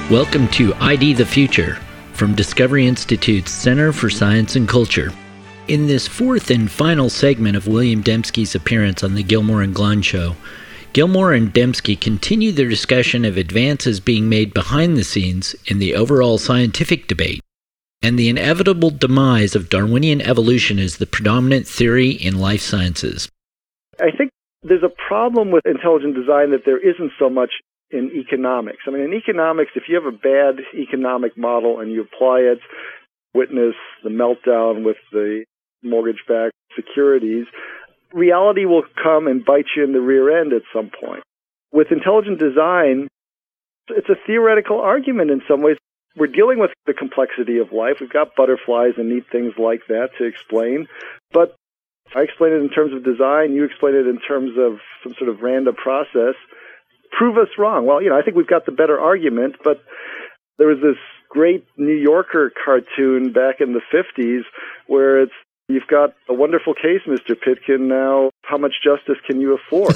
Welcome to ID the Future from Discovery Institute's Center for Science and Culture. In this fourth and final segment of William Dembski's appearance on the Gilmore and Glenn Show, Gilmore and Dembski continue their discussion of advances being made behind the scenes in the overall scientific debate, and the inevitable demise of Darwinian evolution as the predominant theory in life sciences. I think there's a problem with intelligent design that there isn't so much in economics. I mean, in economics, if you have a bad economic model and you apply it, witness the meltdown with the mortgage-backed securities, reality will come and bite you in the rear end at some point. With intelligent design, it's a theoretical argument in some ways. We're dealing with the complexity of life. We've got butterflies and neat things like that to explain. But I explain it in terms of design. You explain it in terms of some sort of random process. Prove us wrong. Well, I think we've got the better argument, but there was this great New Yorker cartoon back in the 50s where you've got a wonderful case, Mr. Pitkin. Now, how much justice can you afford?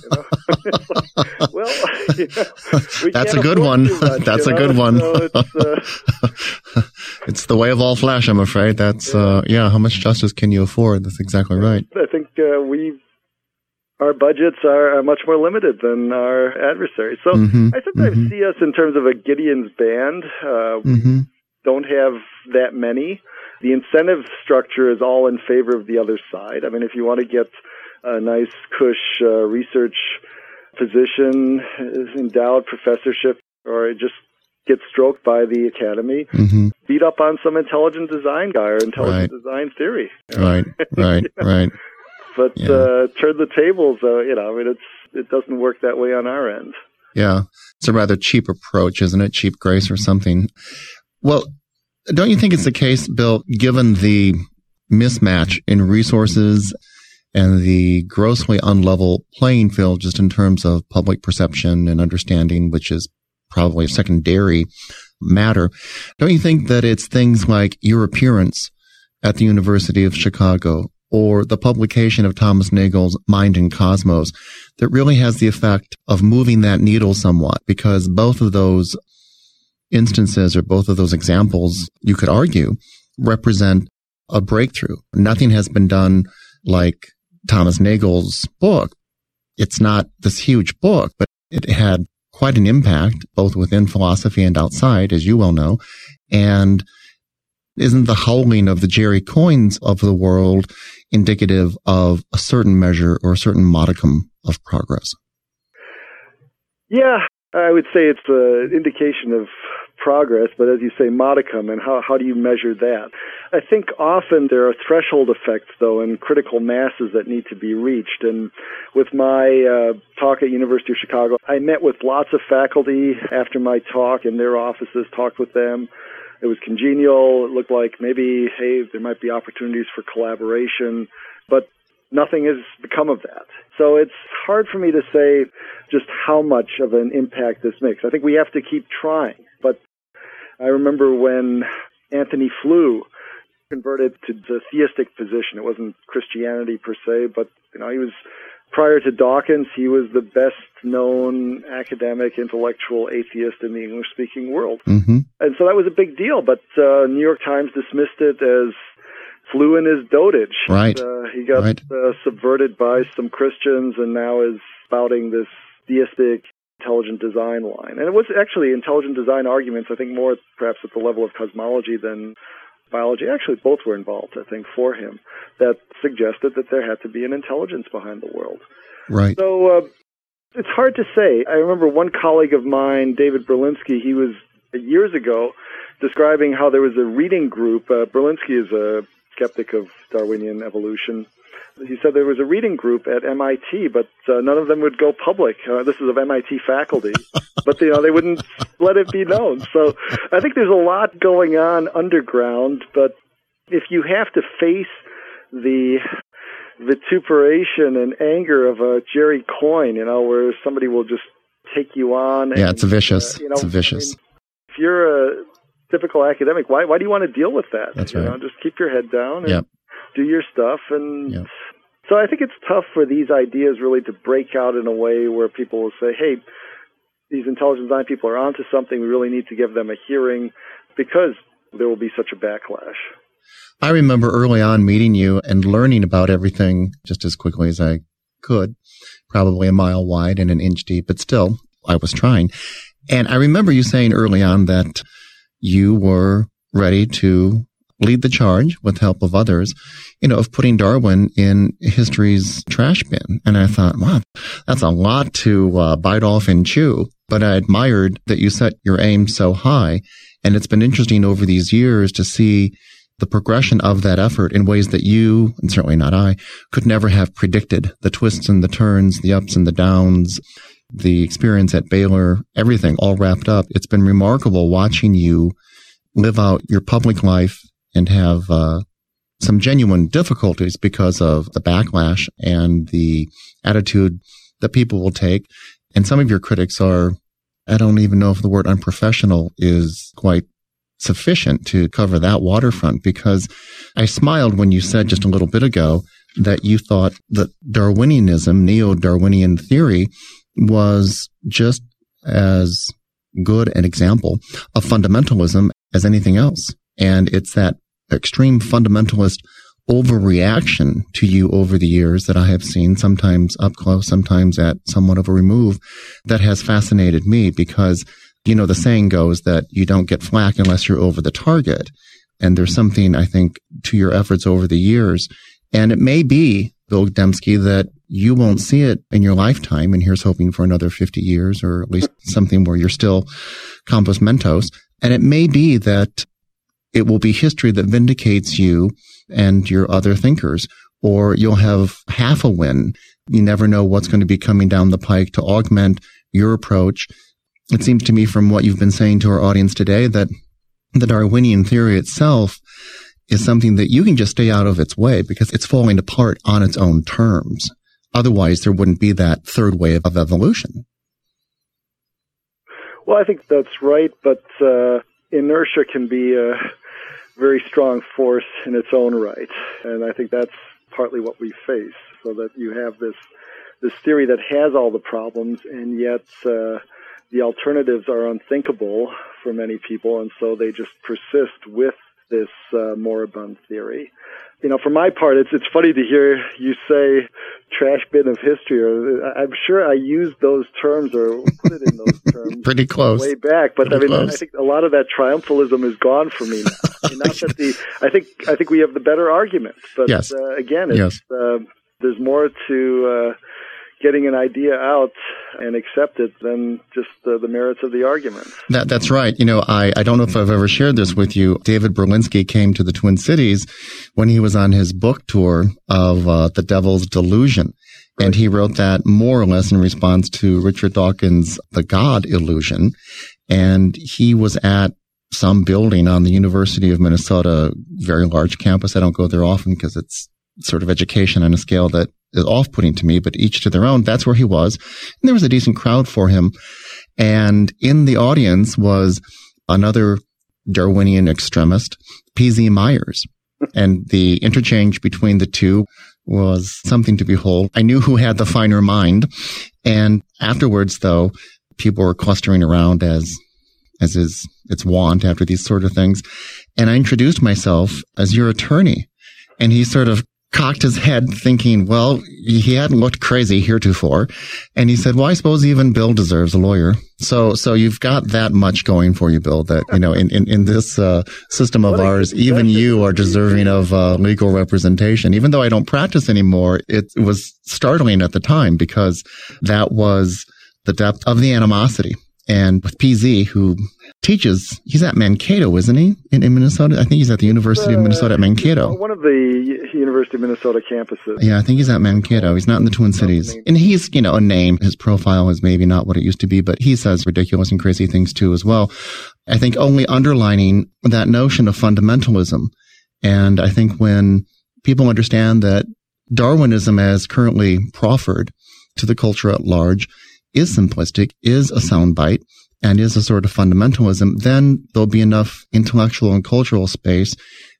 That's a good one. That's a good one. So it's the way of all flesh, I'm afraid. That's, how much justice can you afford? That's exactly right. I think our budgets are much more limited than our adversaries. So I sometimes see us in terms of a Gideon's band. Don't have that many. The incentive structure is all in favor of the other side. I mean, if you want to get a nice cush research position, endowed professorship, or just get stroked by the academy, beat up on some intelligent design guy or intelligent design theory. Right. But turn the tables, it doesn't work that way on our end. Yeah. It's a rather cheap approach, isn't it? Cheap grace or something. Well, don't you think it's the case, Bill, given the mismatch in resources and the grossly unlevel playing field just in terms of public perception and understanding, which is probably a secondary matter, don't you think that it's things like your appearance at the University of Chicago or the publication of Thomas Nagel's Mind and Cosmos that really has the effect of moving that needle somewhat? Because both of those instances or both of those examples, you could argue, represent a breakthrough. Nothing has been done like Thomas Nagel's book. It's not this huge book, but it had quite an impact both within philosophy and outside, as you well know. And isn't the howling of the Jerry Coynes of the world indicative of a certain measure or a certain modicum of progress? Yeah, I would say it's an indication of progress, but as you say, modicum, and how do you measure that? I think often there are threshold effects, though, and critical masses that need to be reached. And with my talk at University of Chicago, I met with lots of faculty after my talk in their offices, talked with them. It was congenial. It looked like maybe, hey, there might be opportunities for collaboration, but nothing has become of that. So it's hard for me to say just how much of an impact this makes. I think we have to keep trying. But I remember when Anthony Flew converted to the theistic position. It wasn't Christianity per se, but he was, prior to Dawkins, he was the best known academic, intellectual atheist in the English-speaking world. And so that was a big deal, but New York Times dismissed it as Flew in his dotage. Right. He got subverted by some Christians and now is spouting this theistic intelligent design line. And it was actually intelligent design arguments, I think more perhaps at the level of cosmology than biology. Actually, both were involved, I think, for him, that suggested that there had to be an intelligence behind the world. Right. So it's hard to say. I remember one colleague of mine, David Berlinski, he was years ago describing how there was a reading group. Berlinski is a skeptic of Darwinian evolution. He said there was a reading group at MIT, but none of them would go public. This is of MIT faculty, but they wouldn't let it be known. So I think there's a lot going on underground, but if you have to face the vituperation and anger of a Jerry Coyne, where somebody will just take you on. Yeah, it's vicious. It's vicious. If you're a typical academic, why do you want to deal with that? That's right. Just keep your head down and do your stuff. And so I think it's tough for these ideas really to break out in a way where people will say, hey, these intelligent design people are onto something. We really need to give them a hearing because there will be such a backlash. I remember early on meeting you and learning about everything just as quickly as I could, probably a mile wide and an inch deep, but still, I was trying. And I remember you saying early on that you were ready to lead the charge with help of others, of putting Darwin in history's trash bin. And I thought, wow, that's a lot to bite off and chew. But I admired that you set your aim so high. And it's been interesting over these years to see the progression of that effort in ways that you, and certainly not I, could never have predicted. The twists and the turns, the ups and the downs, the experience at Baylor, everything all wrapped up. It's been remarkable watching you live out your public life and have some genuine difficulties because of the backlash and the attitude that people will take. And some of your critics are, I don't even know if the word unprofessional is quite sufficient to cover that waterfront, because I smiled when you said just a little bit ago that you thought that Darwinianism, neo-Darwinian theory, was just as good an example of fundamentalism as anything else. And it's that extreme fundamentalist overreaction to you over the years that I have seen, sometimes up close, sometimes at somewhat of a remove, that has fascinated me because, the saying goes that you don't get flack unless you're over the target. And there's something, I think, to your efforts over the years. And it may be, Bill Dembski, that you won't see it in your lifetime. And here's hoping for another 50 years, or at least something where you're still compos mentis. And it may be that it will be history that vindicates you and your other thinkers, or you'll have half a win. You never know what's going to be coming down the pike to augment your approach. It seems to me from what you've been saying to our audience today that the Darwinian theory itself is something that you can just stay out of its way because it's falling apart on its own terms. Otherwise, there wouldn't be that third wave of evolution. Well, I think that's right, but inertia can be a very strong force in its own right, and I think that's partly what we face, so that you have this theory that has all the problems, and yet the alternatives are unthinkable for many people, and so they just persist with this moribund theory. For my part, it's funny to hear you say trash bin of history. I'm sure I used those terms or put it in those terms pretty close way back, but pretty I think a lot of that triumphalism is gone for me now. Not that I think we have the better argument, but yes. Again, it's, there's more to getting an idea out and accept it than just the merits of the argument. That's right. I don't know if I've ever shared this with you. David Berlinski came to the Twin Cities when he was on his book tour of The Devil's Delusion. Right. And he wrote that more or less in response to Richard Dawkins' The God Illusion. And he was at some building on the University of Minnesota, very large campus. I don't go there often because it's sort of education on a scale that is off-putting to me, but each to their own. That's where he was. And there was a decent crowd for him. And in the audience was another Darwinian extremist, P.Z. Myers. And the interchange between the two was something to behold. I knew who had the finer mind. And afterwards, though, people were clustering around as is its wont after these sort of things. And I introduced myself as your attorney. And he sort of cocked his head thinking, well, he hadn't looked crazy heretofore. And he said, well, I suppose even Bill deserves a lawyer. So you've got that much going for you, Bill, that, in this system of ours, even you are deserving of legal representation. Even though I don't practice anymore, it was startling at the time because that was the depth of the animosity. And with PZ, who teaches, he's at Mankato, isn't he, in Minnesota? I think he's at the University of Minnesota at Mankato. One of the University of Minnesota campuses. Yeah, I think he's at Mankato. He's not in the Twin Cities. And he's, a name. His profile is maybe not what it used to be, but he says ridiculous and crazy things too as well. I think only underlining that notion of fundamentalism. And I think when people understand that Darwinism as currently proffered to the culture at large is simplistic, is a soundbite, and is a sort of fundamentalism, then there'll be enough intellectual and cultural space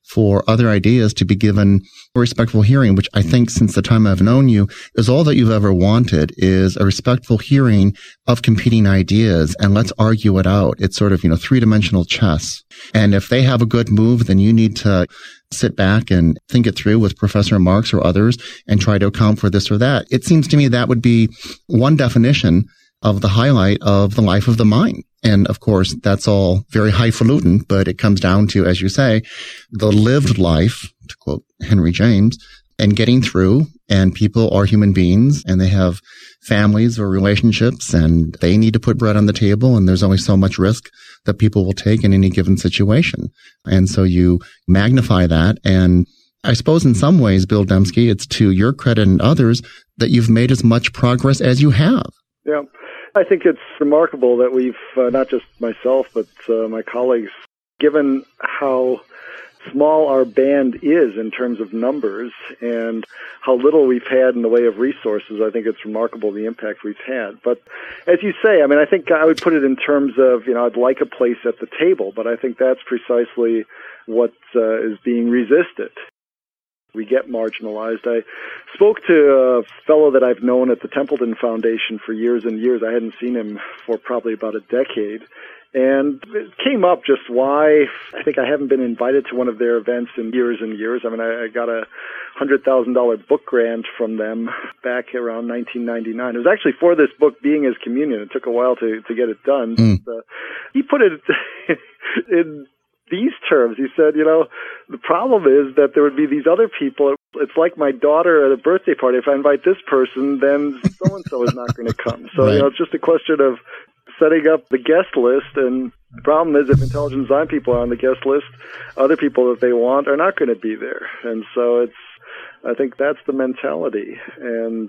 for other ideas to be given a respectful hearing, which I think since the time I've known you is all that you've ever wanted, is a respectful hearing of competing ideas, and let's argue it out. It's sort of, three-dimensional chess. And if they have a good move, then you need to sit back and think it through with Professor Marks or others and try to account for this or that. It seems to me that would be one definition of the highlight of the life of the mind. And of course, that's all very highfalutin, but it comes down to, as you say, the lived life, to quote Henry James, and getting through. And people are human beings and they have families or relationships and they need to put bread on the table. And there's only so much risk that people will take in any given situation. And so you magnify that. And I suppose in some ways, Bill Dembski, it's to your credit and others that you've made as much progress as you have. Yeah. I think it's remarkable that we've, not just myself, but my colleagues, given how small our band is in terms of numbers and how little we've had in the way of resources, I think it's remarkable the impact we've had. But as you say, I think I would put it in terms of, I'd like a place at the table, but I think that's precisely what is being resisted. We get marginalized. I spoke to a fellow that I've known at the Templeton Foundation for years and years. I hadn't seen him for probably about a decade. And it came up just why I think I haven't been invited to one of their events in years and years. I got a $100,000 book grant from them back around 1999. It was actually for this book, Being as Communion. It took a while to get it done. But, he put it in these terms. He said, the problem is that there would be these other people. It's like my daughter at a birthday party. If I invite this person, then so-and-so is not going to come. So, right. It's just a question of setting up the guest list. And the problem is if intelligent design people are on the guest list, other people that they want are not going to be there. And so I think that's the mentality. And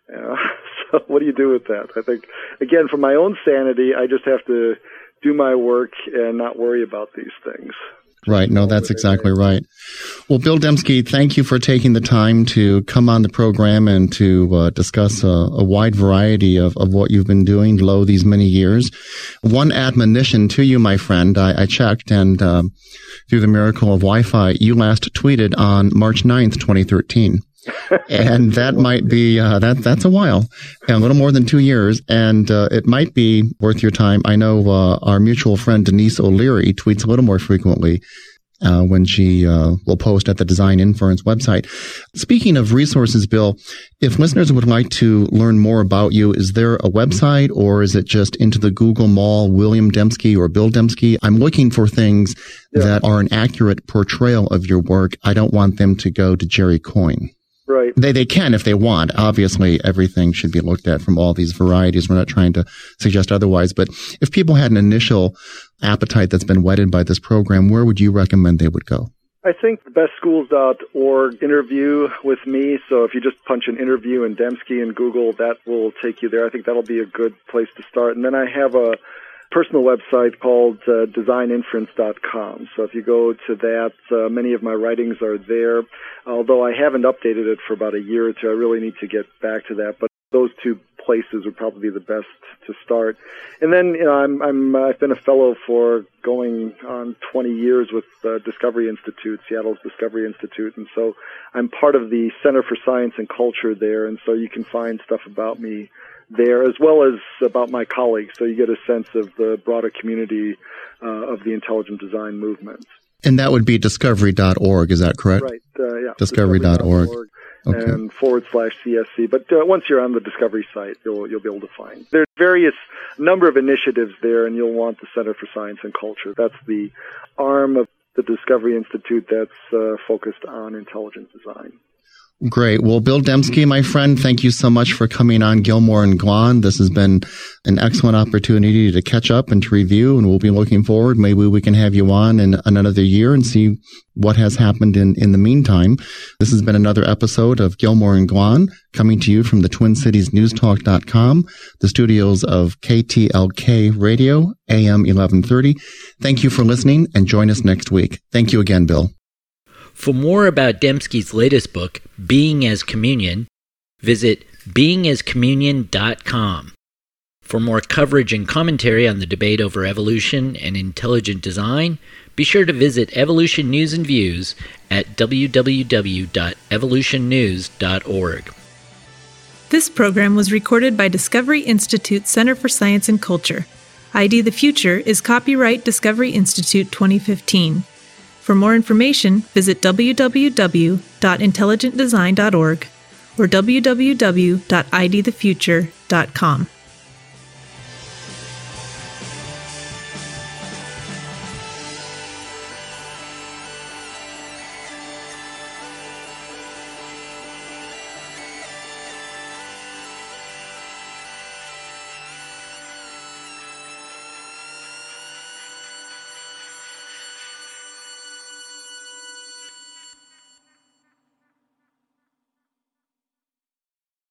so what do you do with that? I think, again, for my own sanity, I just have to do my work and not worry about these things. Right. No, that's exactly right. Well, Bill Dembski, thank you for taking the time to come on the program and to discuss a wide variety of what you've been doing these many years. One admonition to you, my friend, I checked, and through the miracle of Wi-Fi, you last tweeted on March 9th, 2013. And that might be, that's a while, a little more than 2 years. And it might be worth your time. I know our mutual friend Denise O'Leary tweets a little more frequently when she will post at the Design Inference website. Speaking of resources, Bill, if listeners would like to learn more about you, is there a website or is it just into the Google Mall, William Dembski or Bill Dembski? I'm looking for things that are an accurate portrayal of your work. I don't want them to go to Jerry Coyne. Right. They can if they want. Obviously, everything should be looked at from all these varieties. We're not trying to suggest otherwise. But if people had an initial appetite that's been whetted by this program, where would you recommend they would go? I think bestschools.org interview with me. So if you just punch an interview in Dembski in Google, that will take you there. I think that'll be a good place to start. And then I have a personal website called designinference.com. So if you go to that, many of my writings are there. Although I haven't updated it for about a year or two, I really need to get back to that. But those two places would probably be the best to start. And then, I've been a fellow for going on 20 years with Discovery Institute, Seattle's Discovery Institute. And so I'm part of the Center for Science and Culture there. And so you can find stuff about me there as well as about my colleagues. So you get a sense of the broader community of the intelligent design movement. And that would be discovery.org, is that correct? Right, yeah. Discovery.org. Okay. And /CSC. But once you're on the Discovery site, you'll be able to find. There's various number of initiatives there, and you'll want the Center for Science and Culture. That's the arm of the Discovery Institute that's focused on intelligent design. Great. Well, Bill Dembski, my friend, thank you so much for coming on Gilmore and Glahn. This has been an excellent opportunity to catch up and to review, and we'll be looking forward. Maybe we can have you on in another year and see what has happened in the meantime. This has been another episode of Gilmore and Glahn, coming to you from the TwinCitiesNewsTalk.com, the studios of KTLK Radio, AM 1130. Thank you for listening, and join us next week. Thank you again, Bill. For more about Dembski's latest book, Being as Communion, visit beingascommunion.com. For more coverage and commentary on the debate over evolution and intelligent design, Be sure to visit Evolution News and Views at www.evolutionnews.org. This program was recorded by Discovery Institute Center for Science and Culture. ID the Future is copyright Discovery Institute 2015. For more information, visit www.intelligentdesign.org or www.idthefuture.com.